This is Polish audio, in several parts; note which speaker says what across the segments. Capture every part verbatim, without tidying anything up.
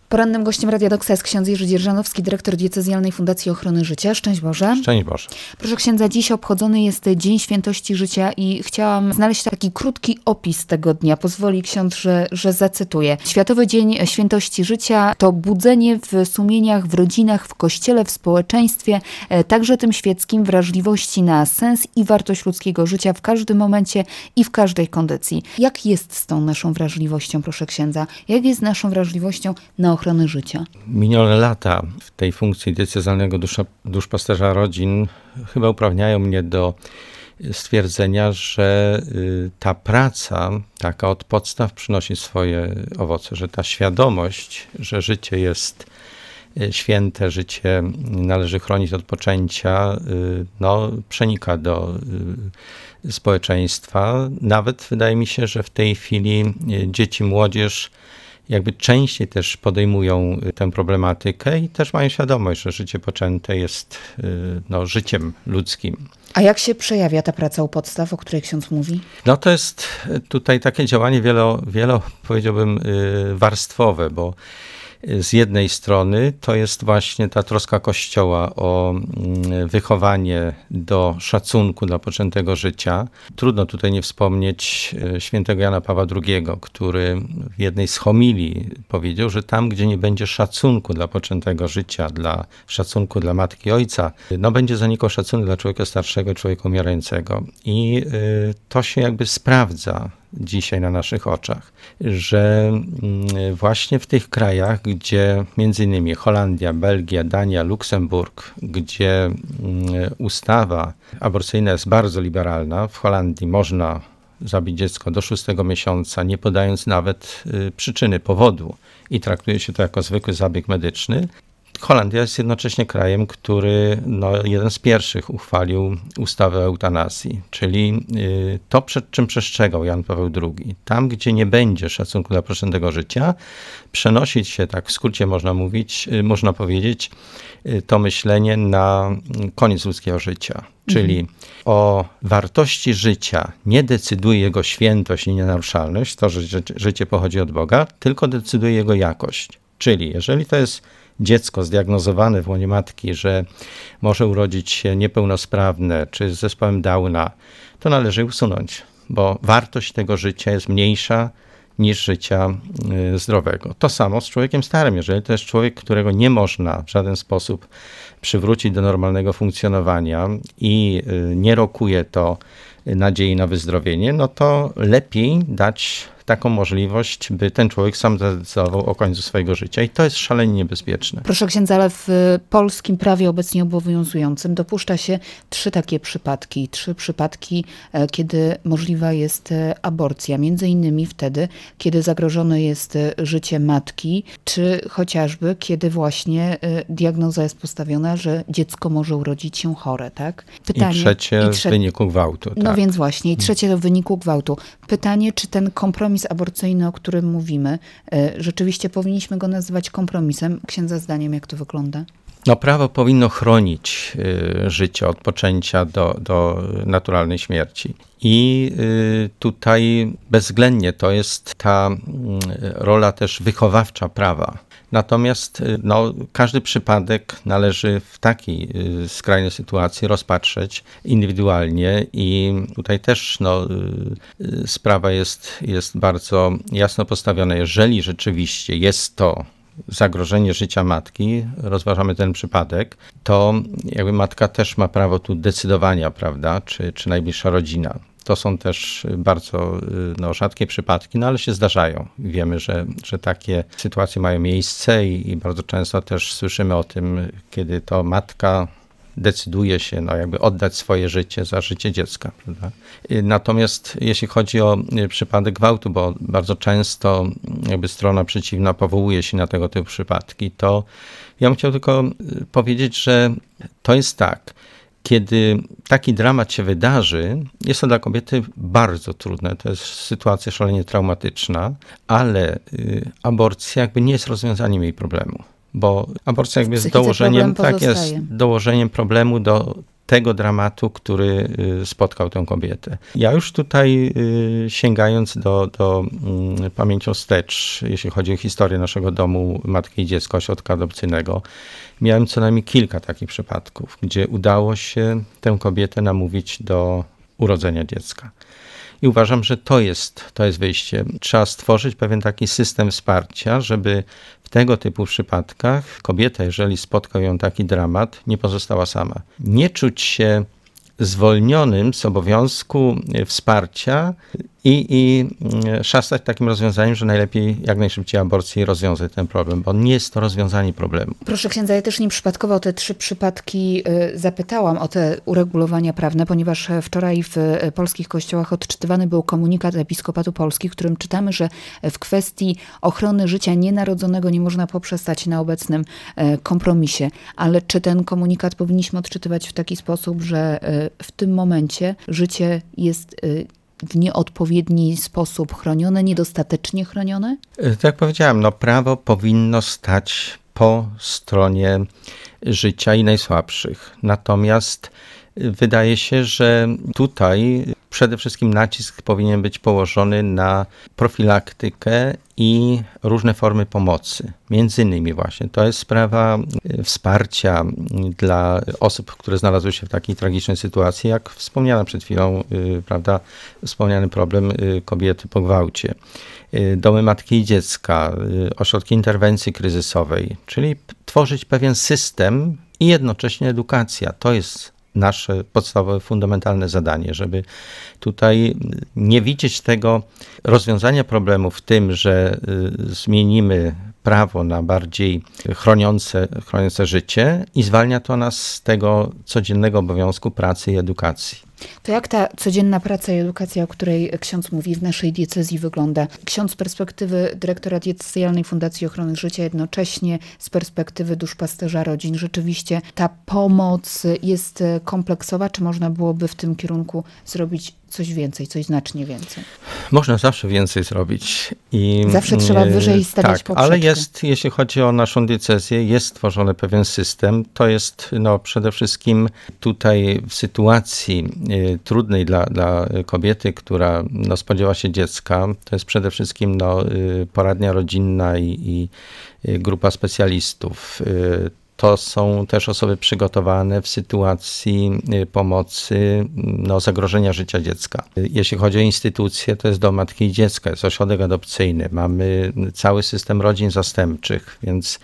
Speaker 1: Porannym gościem Radia Doksa jest ksiądz Jerzy Dzierżanowski, dyrektor Diecezjalnej Fundacji Ochrony Życia. Szczęść Boże.
Speaker 2: Szczęść Boże.
Speaker 1: Proszę księdza, dziś obchodzony jest Dzień Świętości Życia i chciałam znaleźć taki krótki opis tego dnia. Pozwoli ksiądz, że, że zacytuję. Światowy Dzień Świętości Życia to budzenie w sumieniach, w rodzinach, w kościele, w społeczeństwie, także tym świeckim, wrażliwości na sens i wartość ludzkiego życia w każdym momencie i w każdej kondycji. Jak jest z tą naszą wrażliwością, proszę księdza? Jak jest z naszą wrażliwością na ochrony życia?
Speaker 2: Minione lata w tej funkcji diecezjalnego dusza, duszpasterza rodzin chyba uprawniają mnie do stwierdzenia, że ta praca taka od podstaw przynosi swoje owoce, że ta świadomość, że życie jest święte, życie należy chronić od poczęcia, no, przenika do społeczeństwa. Nawet wydaje mi się, że w tej chwili dzieci, młodzież jakby częściej też podejmują tę problematykę i też mają świadomość, że życie poczęte jest no, życiem ludzkim.
Speaker 1: A jak się przejawia ta praca u podstaw, o której ksiądz mówi?
Speaker 2: No to jest tutaj takie działanie wielo, wielo powiedziałbym, warstwowe, bo z jednej strony to jest właśnie ta troska Kościoła o wychowanie do szacunku dla poczętego życia. Trudno tutaj nie wspomnieć świętego Jana Pawła drugiego, który w jednej z homilii powiedział, że tam, gdzie nie będzie szacunku dla poczętego życia, dla szacunku dla matki i ojca, no będzie zanikał szacunek dla człowieka starszego, człowieka umierającego. I to się jakby sprawdza dzisiaj na naszych oczach, że właśnie w tych krajach, gdzie między innymi Holandia, Belgia, Dania, Luksemburg, gdzie ustawa aborcyjna jest bardzo liberalna, w Holandii można zabić dziecko do szóstego miesiąca, nie podając nawet przyczyny, powodu i traktuje się to jako zwykły zabieg medyczny. Holandia jest jednocześnie krajem, który no, jeden z pierwszych uchwalił ustawę o eutanazji, czyli y, to, przed czym przestrzegał Jan Paweł drugi. Tam, gdzie nie będzie szacunku dla poczętego życia, przenosić się, tak w skrócie można mówić, y, można powiedzieć, y, to myślenie na koniec ludzkiego życia. Czyli mhm. o wartości życia nie decyduje jego świętość i nienaruszalność, to, że życie pochodzi od Boga, tylko decyduje jego jakość. Czyli jeżeli to jest dziecko zdiagnozowane w łonie matki, że może urodzić się niepełnosprawne czy z zespołem Downa, to należy usunąć, bo wartość tego życia jest mniejsza niż życia zdrowego. To samo z człowiekiem starym. Jeżeli to jest człowiek, którego nie można w żaden sposób przywrócić do normalnego funkcjonowania i nie rokuje to nadziei na wyzdrowienie, no to lepiej dać taką możliwość, by ten człowiek sam zdecydował o końcu swojego życia i to jest szalenie niebezpieczne.
Speaker 1: Proszę księdza, ale w polskim prawie obecnie obowiązującym dopuszcza się trzy takie przypadki. Trzy przypadki, kiedy możliwa jest aborcja. Między innymi wtedy, kiedy zagrożone jest życie matki, czy chociażby kiedy właśnie diagnoza jest postawiona, że dziecko może urodzić się chore, tak?
Speaker 2: Pytanie, I trzecie i trze- w wyniku gwałtu.
Speaker 1: No
Speaker 2: tak.
Speaker 1: więc właśnie, i trzecie w wyniku gwałtu. Pytanie, czy ten kompromis aborcyjny, o którym mówimy, rzeczywiście powinniśmy go nazywać kompromisem? Księdza zdaniem, jak to wygląda?
Speaker 2: No, prawo powinno chronić y, życie od poczęcia do, do naturalnej śmierci. I y, tutaj bezwzględnie to jest ta y, rola też wychowawcza prawa. Natomiast no, każdy przypadek należy w takiej y, skrajnej sytuacji rozpatrzeć indywidualnie i tutaj też no, y, sprawa jest, jest bardzo jasno postawiona. Jeżeli rzeczywiście jest to zagrożenie życia matki, rozważamy ten przypadek, to jakby matka też ma prawo tu decydowania, prawda, czy, czy najbliższa rodzina. To są też bardzo no, rzadkie przypadki, no ale się zdarzają. Wiemy, że, że takie sytuacje mają miejsce i, i bardzo często też słyszymy o tym, kiedy to matka decyduje się no, jakby oddać swoje życie za życie dziecka. Prawda? Natomiast jeśli chodzi o przypadek gwałtu, bo bardzo często jakby strona przeciwna powołuje się na tego typu przypadki, to ja bym chciał tylko powiedzieć, że to jest tak. Kiedy taki dramat się wydarzy, jest to dla kobiety bardzo trudne. To jest sytuacja szalenie traumatyczna, ale y, aborcja jakby nie jest rozwiązaniem jej problemu. Bo aborcja jakby jest dołożeniem, tak jest, dołożeniem problemu do tego dramatu, który spotkał tę kobietę. Ja już tutaj sięgając do, do pamięcią wstecz, jeśli chodzi o historię naszego domu Matki i Dziecka, ośrodka adopcyjnego, miałem co najmniej kilka takich przypadków, gdzie udało się tę kobietę namówić do urodzenia dziecka. I uważam, że to jest, to jest wyjście. Trzeba stworzyć pewien taki system wsparcia, żeby w tego typu przypadkach kobieta, jeżeli spotkał ją taki dramat, nie pozostała sama. Nie czuć się zwolnionym z obowiązku wsparcia i, i szastać takim rozwiązaniem, że najlepiej jak najszybciej aborcji rozwiązać ten problem, bo nie jest to rozwiązanie problemu.
Speaker 1: Proszę księdza, ja też nieprzypadkowo o te trzy przypadki zapytałam, o te uregulowania prawne, ponieważ wczoraj w polskich kościołach odczytywany był komunikat Episkopatu Polski, w którym czytamy, że w kwestii ochrony życia nienarodzonego nie można poprzestać na obecnym kompromisie. Ale czy ten komunikat powinniśmy odczytywać w taki sposób, że w tym momencie życie jest w nieodpowiedni sposób chronione, niedostatecznie chronione?
Speaker 2: Tak jak powiedziałem, no prawo powinno stać po stronie życia i najsłabszych. Natomiast wydaje się, że tutaj przede wszystkim nacisk powinien być położony na profilaktykę i różne formy pomocy. Między innymi właśnie to jest sprawa wsparcia dla osób, które znalazły się w takiej tragicznej sytuacji, jak wspomniana przed chwilą, prawda, wspomniany problem kobiety po gwałcie. Domy Matki i Dziecka, ośrodki interwencji kryzysowej, czyli tworzyć pewien system i jednocześnie edukacja. To jest nasze podstawowe, fundamentalne zadanie, żeby tutaj nie widzieć tego rozwiązania problemu w tym, że zmienimy prawo na bardziej chroniące, chroniące życie i zwalnia to nas z tego codziennego obowiązku pracy i edukacji.
Speaker 1: To jak ta codzienna praca i edukacja, o której ksiądz mówi, w naszej diecezji wygląda? Ksiądz z perspektywy dyrektora Diecezjalnej Fundacji Ochrony Życia, jednocześnie z perspektywy duszpasterza rodzin. Rzeczywiście ta pomoc jest kompleksowa, czy można byłoby w tym kierunku zrobić coś więcej, coś znacznie więcej?
Speaker 2: Można zawsze więcej zrobić. I
Speaker 1: zawsze trzeba wyżej stawiać
Speaker 2: tak,
Speaker 1: poprzeczkę.
Speaker 2: ale jest, jeśli chodzi o naszą diecezję, jest stworzony pewien system. To jest no, przede wszystkim tutaj w sytuacji y, trudnej dla, dla kobiety, która no, spodziewa się dziecka, to jest przede wszystkim no, y, poradnia rodzinna i, i y, grupa specjalistów. Y, To są też osoby przygotowane w sytuacji pomocy, no, zagrożenia życia dziecka. Jeśli chodzi o instytucje, to jest Dom Matki i Dziecka, jest ośrodek adopcyjny, mamy cały system rodzin zastępczych, więc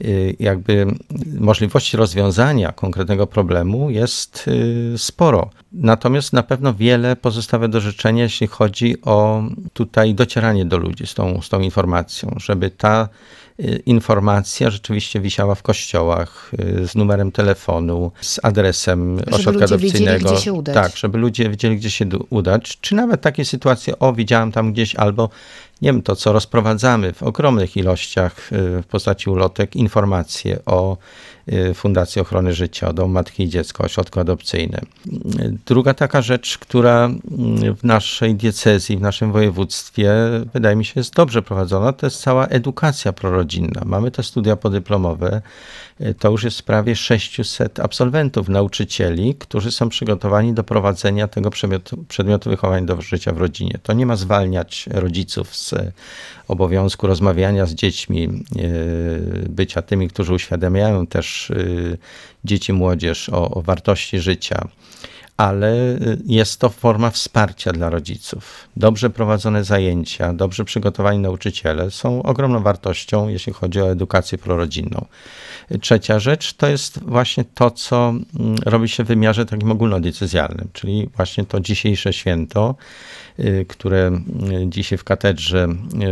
Speaker 2: jakby możliwości rozwiązania konkretnego problemu jest sporo. Natomiast na pewno wiele pozostawia do życzenia, jeśli chodzi o tutaj docieranie do ludzi z tą, z tą informacją, żeby ta informacja rzeczywiście wisiała w kościołach z numerem telefonu, z adresem
Speaker 1: żeby
Speaker 2: ośrodka
Speaker 1: ludzie
Speaker 2: adopcyjnego.
Speaker 1: Wiedzieli, gdzie się udać.
Speaker 2: Tak, żeby ludzie wiedzieli, gdzie się udać. Czy nawet takie sytuacje, o widziałam tam gdzieś, albo nie wiem, to co rozprowadzamy w ogromnych ilościach w postaci ulotek, informacje o Fundacji Ochrony Życia, o Domu Matki i Dziecka, ośrodku adopcyjnym. Druga taka rzecz, która w naszej diecezji, w naszym województwie, wydaje mi się, jest dobrze prowadzona, to jest cała edukacja prorodzinna. Mamy te studia podyplomowe, to już jest prawie sześciuset absolwentów, nauczycieli, którzy są przygotowani do prowadzenia tego przedmiotu, przedmiotu wychowania do życia w rodzinie. To nie ma zwalniać rodziców z obowiązku rozmawiania z dziećmi, bycia tymi, którzy uświadamiają też dzieci, młodzież o, o wartości życia, ale jest to forma wsparcia dla rodziców. Dobrze prowadzone zajęcia, dobrze przygotowani nauczyciele są ogromną wartością, jeśli chodzi o edukację prorodzinną. Trzecia rzecz to jest właśnie to, co robi się w wymiarze takim ogólnodiecezjalnym, czyli właśnie to dzisiejsze święto, które dzisiaj w katedrze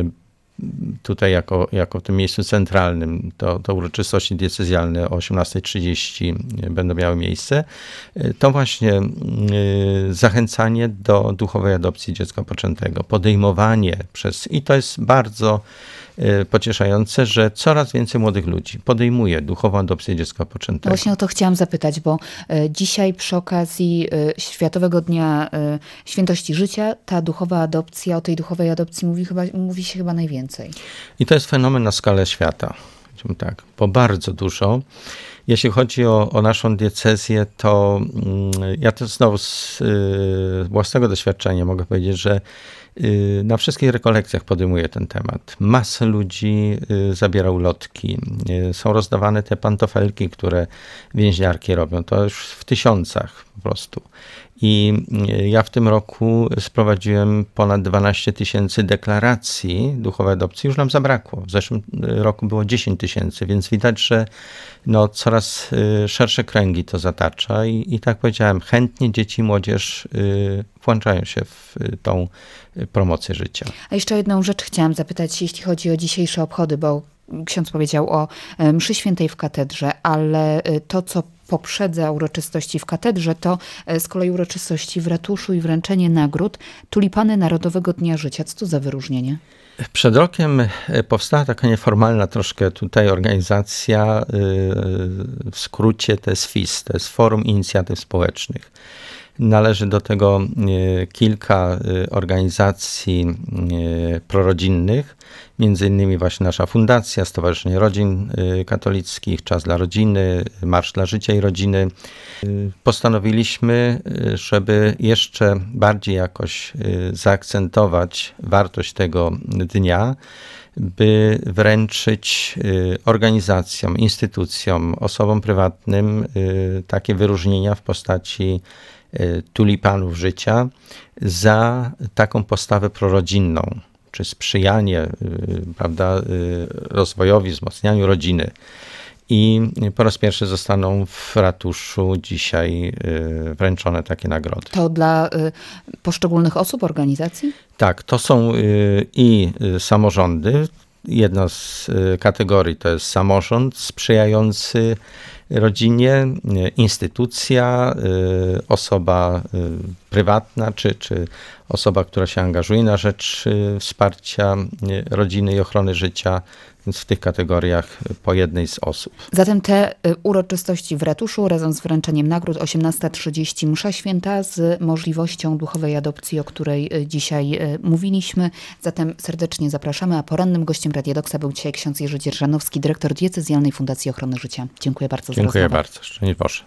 Speaker 2: tutaj jako, jako w tym miejscu centralnym to, to uroczystości diecezjalne o osiemnasta trzydzieści będą miały miejsce, to właśnie zachęcanie do duchowej adopcji dziecka poczętego, podejmowanie przez, i to jest bardzo pocieszające, że coraz więcej młodych ludzi podejmuje duchową adopcję dziecka poczętego.
Speaker 1: Właśnie o to chciałam zapytać, bo dzisiaj przy okazji Światowego Dnia Świętości Życia ta duchowa adopcja, o tej duchowej adopcji mówi, chyba, mówi się chyba najwięcej.
Speaker 2: I to jest fenomen na skalę świata. Tak, bo bardzo dużo Jeśli chodzi o, o naszą diecezję, to mm, ja to znowu z y, własnego doświadczenia mogę powiedzieć, że y, na wszystkich rekolekcjach podejmuję ten temat. Masę ludzi y, zabiera ulotki. Y, są rozdawane te pantofelki, które więźniarki robią. To już w tysiącach po prostu. I ja w tym roku sprowadziłem ponad dwanaście tysięcy deklaracji duchowej adopcji. Już nam zabrakło. W zeszłym roku było dziesięć tysięcy, więc widać, że no coraz szersze kręgi to zatacza. I, i tak powiedziałem, chętnie dzieci i młodzież włączają się w tą promocję życia.
Speaker 1: A jeszcze jedną rzecz chciałam zapytać, jeśli chodzi o dzisiejsze obchody, bo ksiądz powiedział o mszy świętej w katedrze, ale to, co poprzedza uroczystości w katedrze, to z kolei uroczystości w ratuszu i wręczenie nagród Tulipany Narodowego Dnia Życia. Co to za wyróżnienie?
Speaker 2: Przed rokiem powstała taka nieformalna troszkę tutaj organizacja, w skrócie to jest F I S, to jest Forum Inicjatyw Społecznych. Należy do tego kilka organizacji prorodzinnych, między innymi właśnie nasza fundacja, Stowarzyszenie Rodzin Katolickich, Czas dla Rodziny, Marsz dla Życia i Rodziny. Postanowiliśmy, żeby jeszcze bardziej jakoś zaakcentować wartość tego dnia, by wręczyć organizacjom, instytucjom, osobom prywatnym takie wyróżnienia w postaci tulipanów życia za taką postawę prorodzinną, czy sprzyjanie, prawda, rozwojowi, wzmacnianiu rodziny. I po raz pierwszy zostaną w ratuszu dzisiaj wręczone takie nagrody.
Speaker 1: To dla poszczególnych osób, organizacji?
Speaker 2: Tak, to są i samorządy. Jedna z kategorii to jest samorząd sprzyjający rodzinie, instytucja, osoba prywatna, czy, czy osoba, która się angażuje na rzecz wsparcia rodziny i ochrony życia, więc w tych kategoriach po jednej z osób.
Speaker 1: Zatem te uroczystości w ratuszu razem z wręczeniem nagród, osiemnasta trzydzieści msza święta z możliwością duchowej adopcji, o której dzisiaj mówiliśmy. Zatem serdecznie zapraszamy, a porannym gościem Radia Doksa był dzisiaj ksiądz Jerzy Dzierżanowski, dyrektor Diecezjalnej Fundacji Ochrony Życia. Dziękuję bardzo za rozmowę.
Speaker 2: Dziękuję bardzo. Szczęść Boże.